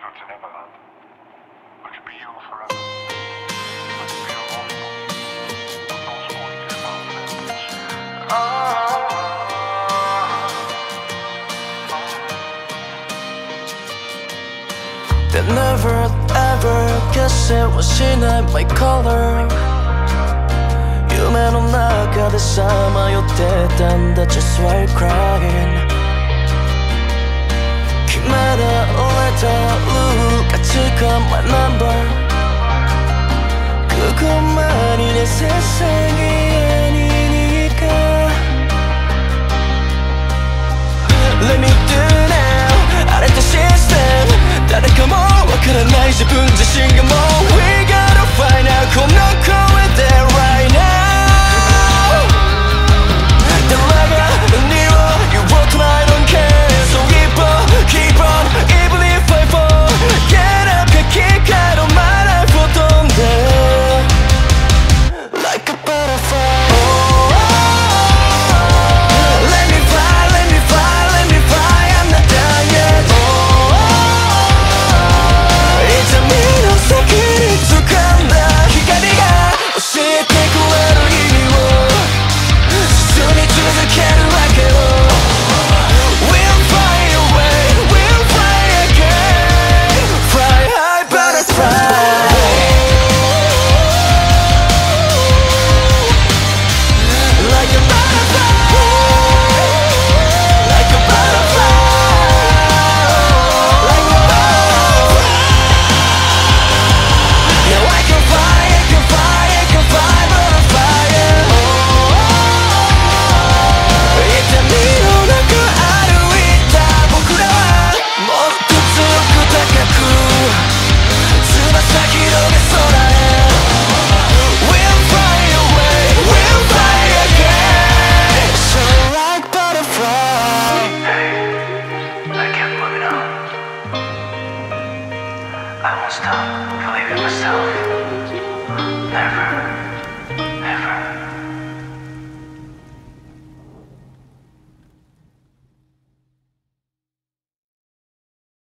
go to Neverland. Would you be young forever? Would you be immortal? But those falling down They never ever guess it was in my color 夢の中でさまよってたんだ Just while crying 決められたルーが掴む my number 그것만이 내 세상이 아니니까 Let me do now 아래 또 시스템誰かもわからない自分自身がもう We gotta find out この声で right now 誰が何を言おうと I don't care So keep on even if I fall Get up 書き換えろ my life を飛んで Like a butterfly Let me fly, let me fly, let me fly I'm not done yetいつ見の先に掴んだ光が教えてくれる意味を進み続けるわけよ We'll fly away, we'll fly again Fly high butterfly Like a butterfly Like a butterfly Like a butterfly Now I can fly, I can fly, I can fly butterflyいつ海の中歩いた僕らはもっと強く高く翼広げ空へ We'll fly away, we'll fly again So like butterfly I kept moving on. I won't stop believing myself. Never.